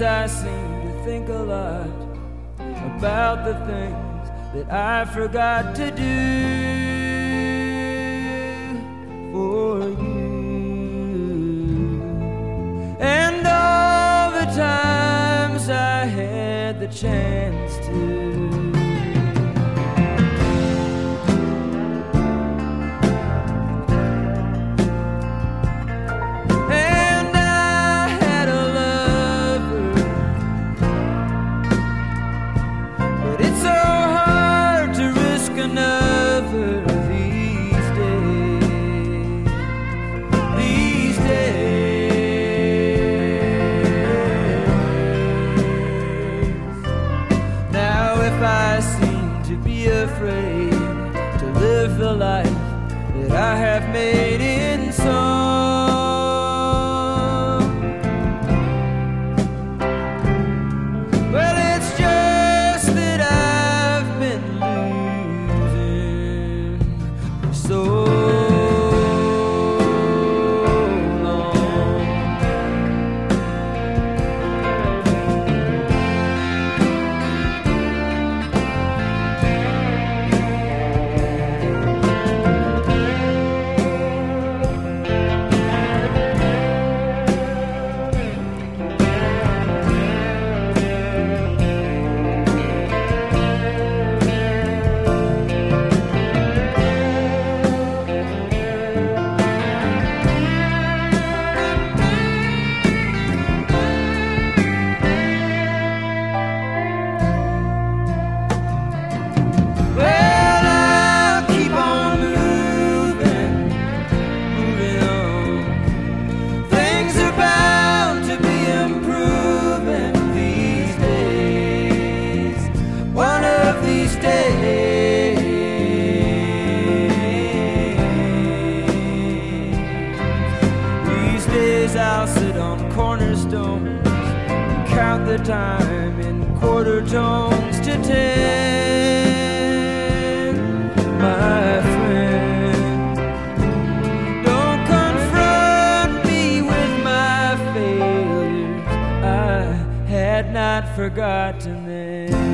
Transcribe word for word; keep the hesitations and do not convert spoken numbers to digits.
days I seem to think a lot about the things that I forgot to do for you. And all the times I had the chance to. Afraid to live the life that I have made in song. Well, it's just that I've been losing for so I'll sit on cornerstones and count the time in quarter tones to ten. My friend, don't confront me with my failures. I had not forgotten them.